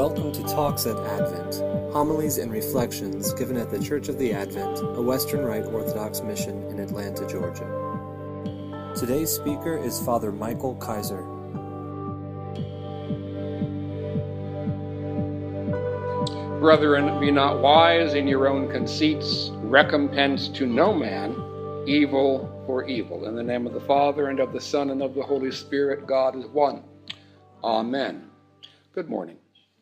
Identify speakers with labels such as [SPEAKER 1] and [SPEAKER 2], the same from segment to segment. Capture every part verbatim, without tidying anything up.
[SPEAKER 1] Welcome to Talks at Advent, homilies and reflections given at the Church of the Advent, a Western Rite Orthodox mission in Atlanta, Georgia. Today's speaker is Father Michael Kaiser.
[SPEAKER 2] Brethren, be not wise in your own conceits, recompense to no man evil for evil. In the name of the Father, and of the Son, and of the Holy Spirit, God is one. Amen. Good morning.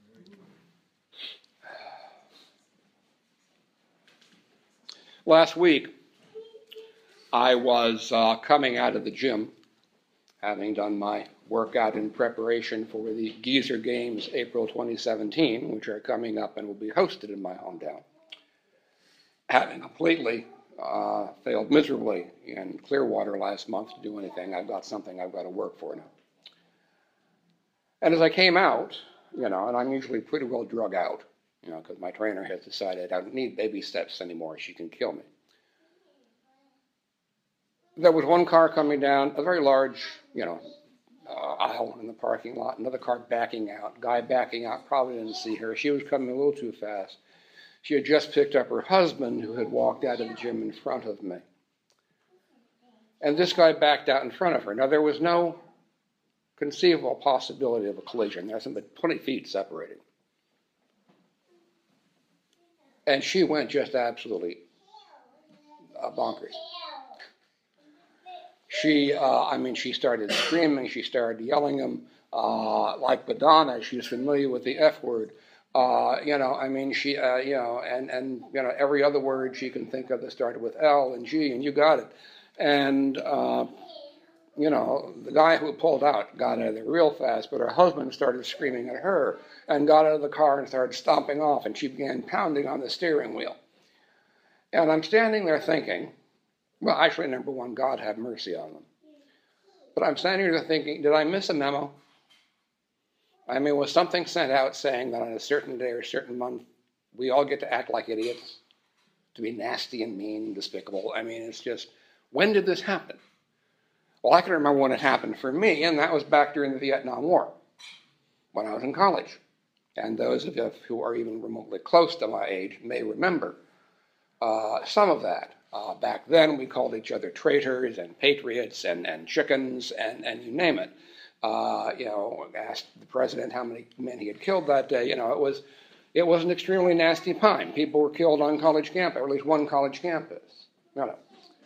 [SPEAKER 2] Last week, I was uh, coming out of the gym, having done my workout in preparation for the Geezer Games April twenty seventeen, which are coming up and will be hosted in my hometown. Having completely uh, failed miserably in Clearwater last month to do anything, I've got something I've got to work for now. And as I came out, you know, and I'm usually pretty well drug out, you know, because my trainer has decided I don't need baby steps anymore. She can kill me. There was one car coming down, a very large, you know, uh, aisle in the parking lot, another car backing out, guy backing out, probably didn't see her. She was coming a little too fast. She had just picked up her husband, who had walked out of the gym in front of me. And this guy backed out in front of her. Now, there was no conceivable possibility of a collision. There's something twenty feet separating. And she went just absolutely uh, bonkers. She, uh, I mean, she started screaming, she started yelling him, uh, like Madonna. She's familiar with the F word. Uh, you know, I mean, she, uh, you know, and, and, you know, every other word she can think of that started with L and G, and you got it. And, uh, you know, the guy who pulled out got out of there real fast, but her husband started screaming at her and got out of the car and started stomping off, and she began pounding on the steering wheel. And I'm standing there thinking, well, actually, number one, God have mercy on them. But I'm standing there thinking, did I miss a memo? I mean, was something sent out saying that on a certain day or a certain month, we all get to act like idiots, to be nasty and mean and despicable? I mean, it's just, when did this happen? Well, I can remember when it happened for me, and that was back during the Vietnam War, when I was in college. And those of you who are even remotely close to my age may remember uh, some of that. Uh, back then, we called each other traitors and patriots and, and chickens and, and you name it. Uh, you know, asked the president how many men he had killed that day. You know, it was it was an extremely nasty time. People were killed on college campus, or at least one college campus. You know.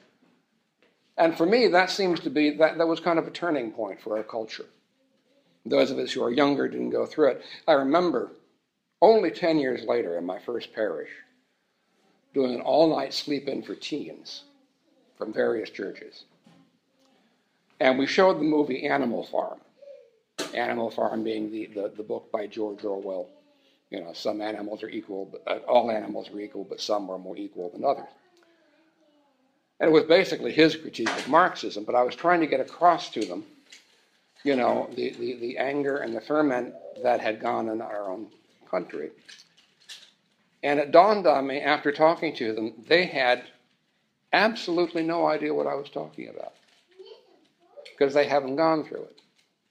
[SPEAKER 2] And for me, that seems to be, that, that was kind of a turning point for our culture. Those of us who are younger didn't go through it. I remember only ten years later in my first parish, doing an all-night sleep-in for teens from various churches. And we showed the movie Animal Farm. Animal Farm being the, the, the book by George Orwell. You know, some animals are equal, but, uh, all animals are equal, but some are more equal than others. And it was basically his critique of Marxism, but I was trying to get across to them, you know, the, the, the anger and the ferment that had gone in our own country. And it dawned on me after talking to them, they had absolutely no idea what I was talking about, because they haven't gone through it.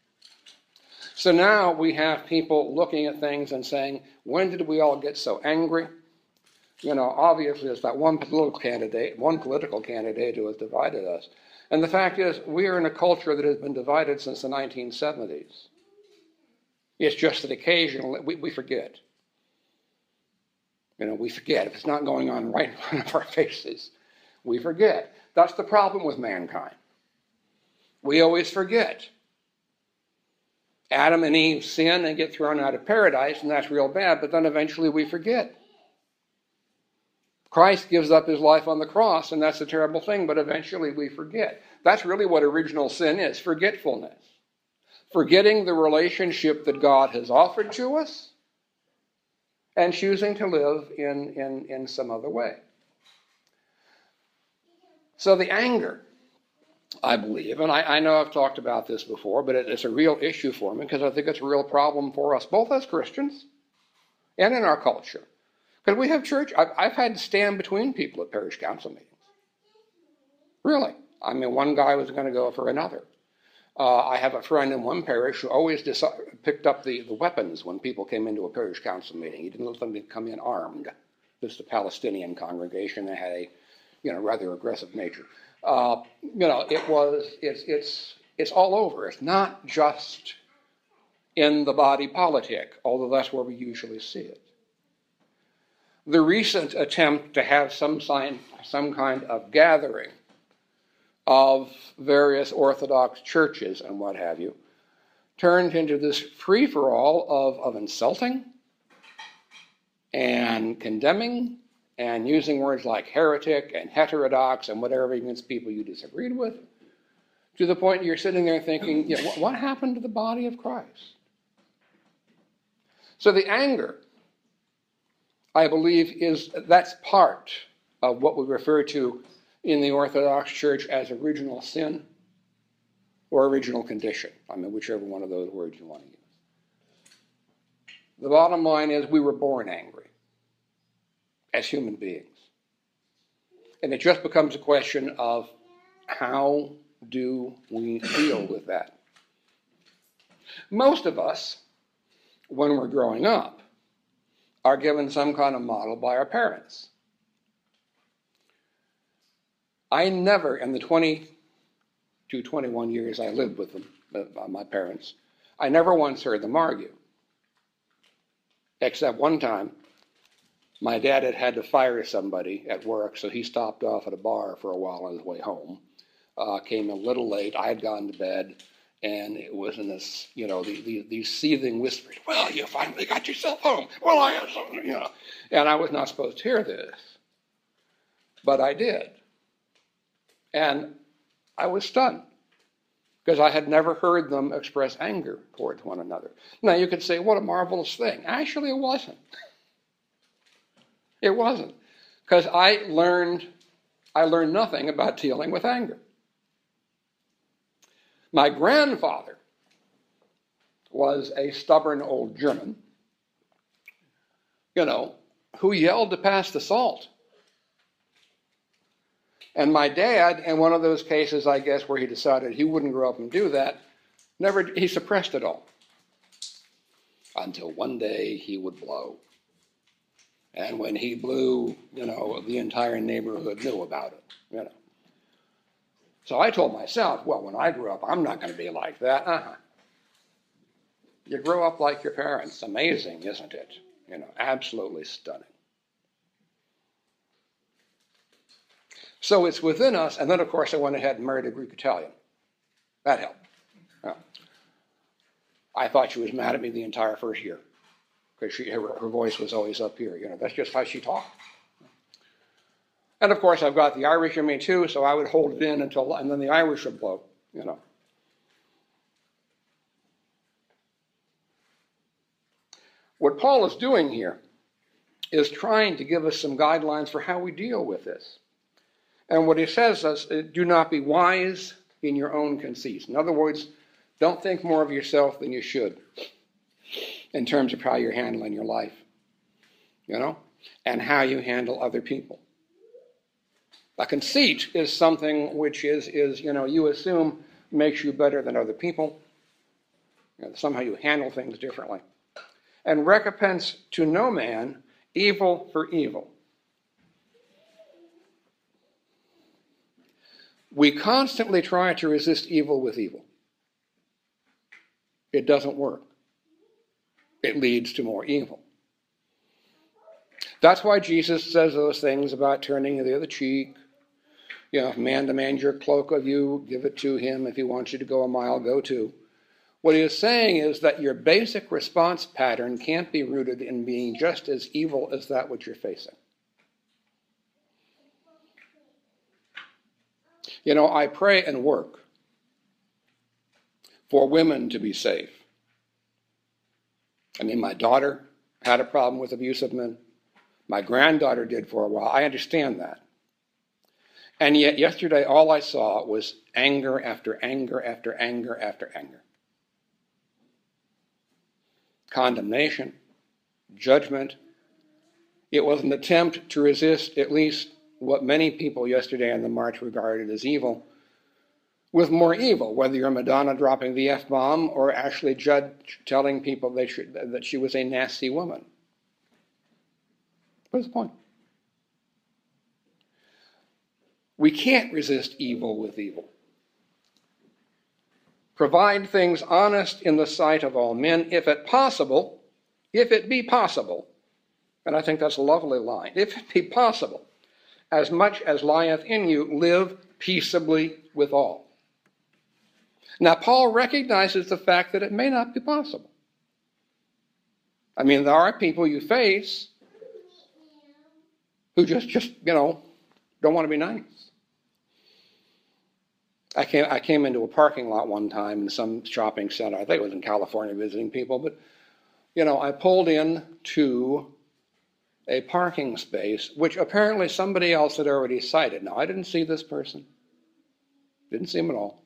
[SPEAKER 2] So now we have people looking at things and saying, when did we all get so angry? You know, obviously it's that one political candidate, one political candidate who has divided us. And the fact is, we are in a culture that has been divided since the nineteen seventies. It's just that occasionally we, we forget. You know, we forget. If it's not going on right in front of our faces, we forget. That's the problem with mankind. We always forget. Adam and Eve sin and get thrown out of paradise, and that's real bad, but then eventually we forget. Christ gives up his life on the cross, and that's a terrible thing, but eventually we forget. That's really what original sin is, forgetfulness. Forgetting the relationship that God has offered to us and choosing to live in, in, in some other way. So the anger, I believe, and I, I know I've talked about this before, but it, it's a real issue for me because I think it's a real problem for us, both as Christians and in our culture. Because we have church, I've, I've had to stand between people at parish council meetings. Really. I mean, one guy was going to go for another. Uh, I have a friend in one parish who always deci- picked up the, the weapons when people came into a parish council meeting. He didn't let them come in armed. This is a Palestinian congregation that had a, you know, rather aggressive nature. Uh, you know, it was, it's, it's, it's all over. It's not just in the body politic, although that's where we usually see it. The recent attempt to have some sign, some kind of gathering of various Orthodox churches and what have you turned into this free-for-all of, of insulting and condemning and using words like heretic and heterodox and whatever against people you disagreed with, to the point you're sitting there thinking, you know, what, what happened to the body of Christ? So the anger, I believe, is that's part of what we refer to in the Orthodox Church as original sin or original condition. I mean, whichever one of those words you want to use. The bottom line is we were born angry as human beings. And it just becomes a question of how do we deal with that? Most of us, when we're growing up, are given some kind of model by our parents. I never, in the twenty to twenty-one years I lived with them, uh, my parents, I never once heard them argue. Except one time, my dad had had to fire somebody at work, so he stopped off at a bar for a while on his way home. Uh, came a little late, I had gone to bed, and it was in this, you know, the, the, these seething whispers, well, you finally got yourself home. Well, I have something, you know. And I was not supposed to hear this, but I did. And I was stunned, because I had never heard them express anger towards one another. Now, you could say, what a marvelous thing. Actually, it wasn't. It wasn't, because I learned, I learned nothing about dealing with anger. My grandfather was a stubborn old German, you know, who yelled to pass the salt. And my dad, in one of those cases, I guess, where he decided he wouldn't grow up and do that, never, he suppressed it all. Until one day he would blow. And when he blew, you know, the entire neighborhood knew about it, you know. So I told myself, well, when I grow up, I'm not going to be like that. Uh-huh. You grow up like your parents. Amazing, isn't it? You know, absolutely stunning. So it's within us, and then, of course, I went ahead and married a Greek Italian. That helped. Yeah. I thought she was mad at me the entire first year, because she, her, her voice was always up here. You know, that's just how she talked. And, of course, I've got the Irish in me, too, so I would hold it in until, and then the Irish would blow, you know. What Paul is doing here is trying to give us some guidelines for how we deal with this. And what he says is, do not be wise in your own conceits. In other words, don't think more of yourself than you should in terms of how you're handling your life, you know, and how you handle other people. A conceit is something which is, is you know, you assume makes you better than other people. You know, somehow you handle things differently. And recompense to no man evil for evil. We constantly try to resist evil with evil. It doesn't work. It leads to more evil. That's why Jesus says those things about turning the other cheek. You know, if man demands your cloak of you, give it to him. If he wants you to go a mile, go two. What he is saying is that your basic response pattern can't be rooted in being just as evil as that which you're facing. You know, I pray and work for women to be safe. I mean, my daughter had a problem with abusive men. My granddaughter did for a while. I understand that. And yet yesterday, all I saw was anger after anger after anger after anger. Condemnation, judgment. It was an attempt to resist at least what many people yesterday on the march regarded as evil, with more evil, whether you're Madonna dropping the F-bomb or Ashley Judd telling people they should, that she was a nasty woman. What's the point? We can't resist evil with evil. Provide things honest in the sight of all men, if it possible, if it be possible, and I think that's a lovely line, if it be possible, as much as lieth in you, live peaceably with all. Now, Paul recognizes the fact that it may not be possible. I mean, there are people you face who just, just you know, don't want to be nice. I came, I came into a parking lot one time in some shopping center. I think it was in California visiting people, but, you know, I pulled in to a parking space, which apparently somebody else had already cited. Now, I didn't see this person. Didn't see him at all.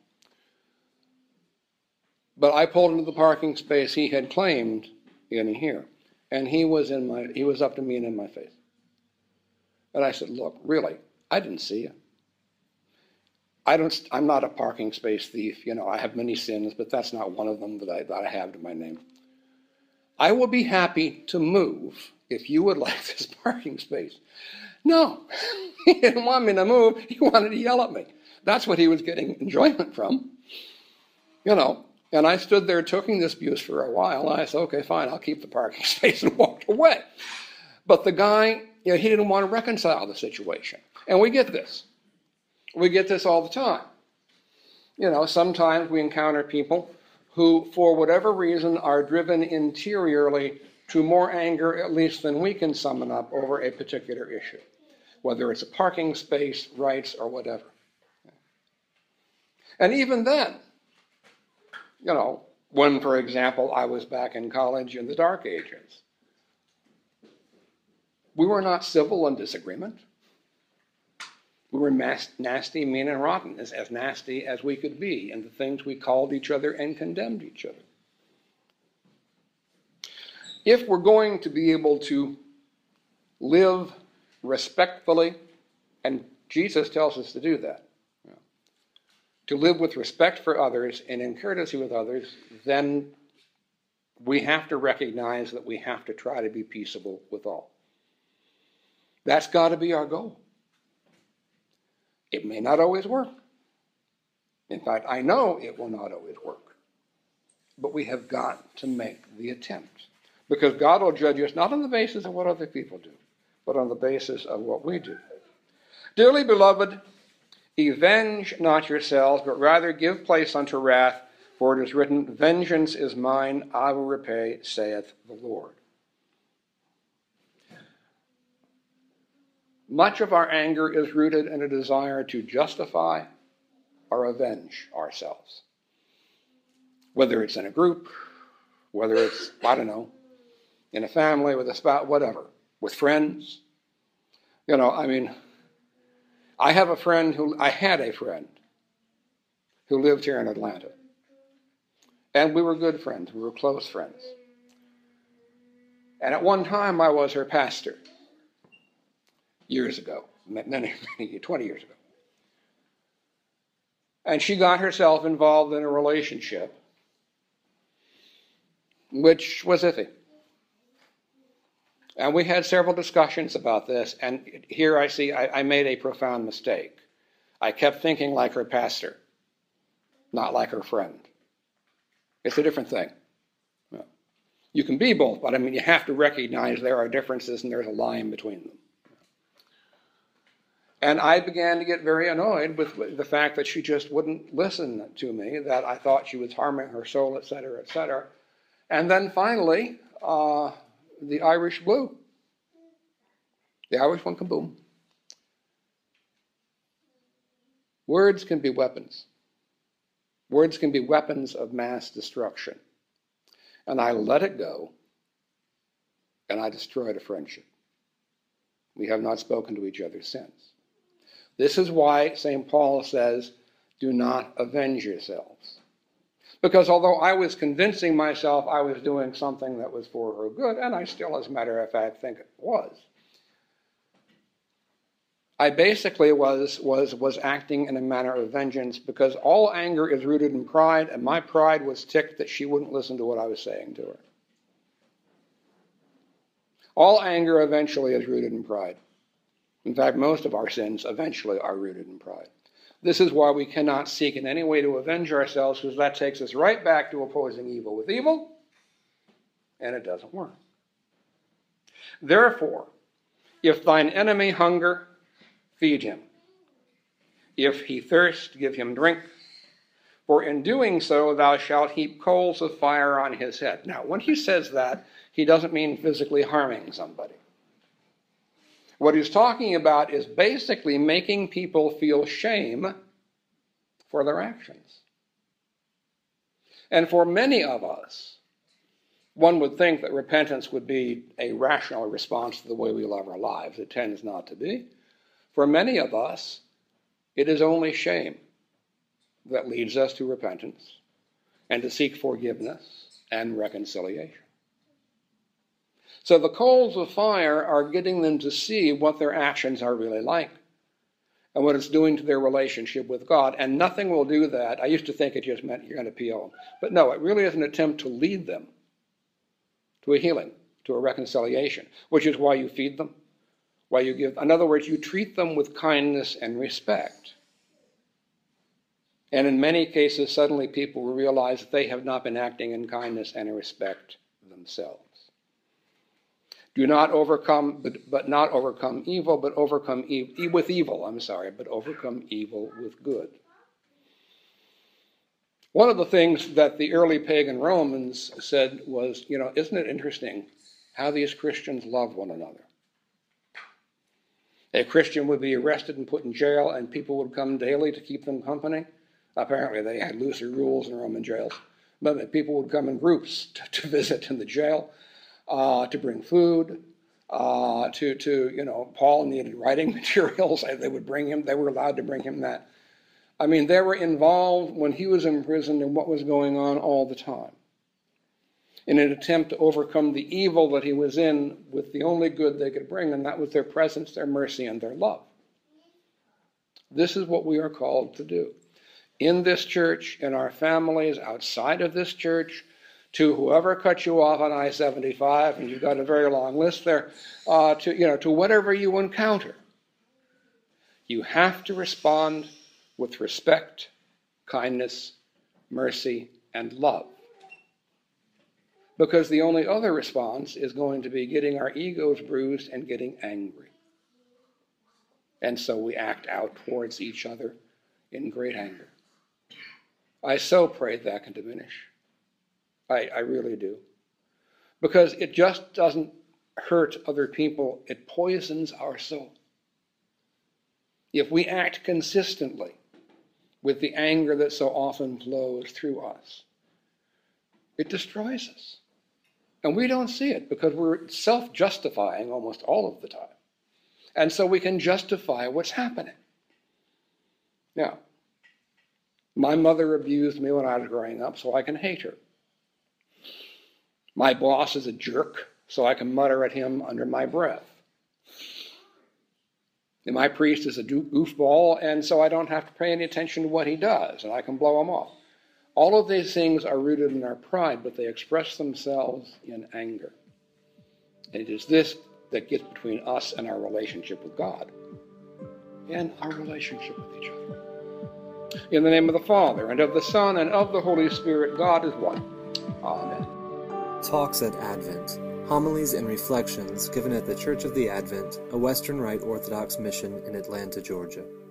[SPEAKER 2] But I pulled into the parking space he had claimed in here. And he was in my, he was up to me and in my face. And I said, look, really, I didn't see you. I don't, I'm not a parking space thief. You know, I have many sins, but that's not one of them that I, that I have to my name. I will be happy to move if you would like this parking space. No, he didn't want me to move. He wanted to yell at me. That's what he was getting enjoyment from. You know, and I stood there taking this abuse for a while. And I said, okay, fine, I'll keep the parking space, and walked away. But the guy, you know, he didn't want to reconcile the situation. And we get this. We get this all the time. You know, sometimes we encounter people who, for whatever reason, are driven interiorly to more anger, at least than we can summon up, over a particular issue, whether it's a parking space, rights, or whatever. And even then, you know, when, for example, I was back in college in the Dark Ages, we were not civil in disagreement. We were mas- nasty, mean, and rotten, as, as nasty as we could be in the things we called each other and condemned each other. If we're going to be able to live respectfully, and Jesus tells us to do that, you know, to live with respect for others and in courtesy with others, then we have to recognize that we have to try to be peaceable with all. That's got to be our goal. It may not always work. In fact, I know it will not always work. But we have got to make the attempt. Because God will judge us not on the basis of what other people do, but on the basis of what we do. Dearly beloved, avenge not yourselves, but rather give place unto wrath, for it is written, vengeance is mine, I will repay, saith the Lord. Much of our anger is rooted in a desire to justify or avenge ourselves. Whether it's in a group, whether it's, I don't know, in a family, with a spouse, whatever, with friends. You know, I mean, I have a friend who, I had a friend who lived here in Atlanta. And we were good friends. We were close friends. And at one time, I was her pastor. Years ago, many, many, twenty years ago. And she got herself involved in a relationship which was iffy. And we had several discussions about this, and here I see I, I made a profound mistake. I kept thinking like her pastor, not like her friend. It's a different thing. You can be both, but I mean, you have to recognize there are differences and there's a line between them. And I began to get very annoyed with the fact that she just wouldn't listen to me, that I thought she was harming her soul, et cetera, et cetera. And then finally, uh, the Irish blew. The Irish went kaboom. Words can be weapons. Words can be weapons of mass destruction. And I let it go, and I destroyed a friendship. We have not spoken to each other since. This is why Saint Paul says, do not avenge yourselves. Because although I was convincing myself I was doing something that was for her good, and I still, as a matter of fact, think it was, I basically was, was, was acting in a manner of vengeance because all anger is rooted in pride, and my pride was ticked that she wouldn't listen to what I was saying to her. All anger eventually is rooted in pride. In fact, most of our sins eventually are rooted in pride. This is why we cannot seek in any way to avenge ourselves, because that takes us right back to opposing evil with evil, and it doesn't work. Therefore, if thine enemy hunger, feed him. If he thirst, give him drink. For in doing so, thou shalt heap coals of fire on his head. Now, when he says that, he doesn't mean physically harming somebody. What he's talking about is basically making people feel shame for their actions. And for many of us, one would think that repentance would be a rational response to the way we live our lives. It tends not to be. For many of us, it is only shame that leads us to repentance and to seek forgiveness and reconciliation. So the coals of fire are getting them to see what their actions are really like and what it's doing to their relationship with God. And nothing will do that. I used to think it just meant you're going to P O them. But no, it really is an attempt to lead them to a healing, to a reconciliation, which is why you feed them, why you give. In other words, you treat them with kindness and respect. And in many cases, suddenly people will realize that they have not been acting in kindness and respect themselves. Do not overcome, but, but not overcome evil, but overcome e- with evil, I'm sorry, but overcome evil with good. One of the things that the early pagan Romans said was, you know, isn't it interesting how these Christians love one another? A Christian would be arrested and put in jail, and people would come daily to keep them company. Apparently they had looser rules in Roman jails, but people would come in groups to, to visit in the jail. Uh, to bring food, uh, to, to, you know, Paul needed writing materials. They would bring him, they were allowed to bring him that. I mean, they were involved when he was imprisoned in what was going on all the time, in an attempt to overcome the evil that he was in with the only good they could bring, and that was their presence, their mercy, and their love. This is what we are called to do. In this church, in our families, outside of this church, to whoever cut you off on I seventy-five, and you've got a very long list there, uh, to, you know, to whatever you encounter. You have to respond with respect, kindness, mercy, and love. Because the only other response is going to be getting our egos bruised and getting angry. And so we act out towards each other in great anger. I so pray that can diminish. I, I really do. Because it just doesn't hurt other people, it poisons our soul. If we act consistently with the anger that so often flows through us, it destroys us. And we don't see it because we're self-justifying almost all of the time. And so we can justify what's happening. Now, my mother abused me when I was growing up, so I can hate her. My boss is a jerk, so I can mutter at him under my breath. And my priest is a goofball, and so I don't have to pay any attention to what he does, and I can blow him off. All of these things are rooted in our pride, but they express themselves in anger. And it is this that gets between us and our relationship with God and our relationship with each other. In the name of the Father, and of the Son, and of the Holy Spirit, God is one. Amen.
[SPEAKER 1] Talks at Advent. Homilies and reflections given at the Church of the Advent, a Western Rite Orthodox mission in Atlanta, Georgia.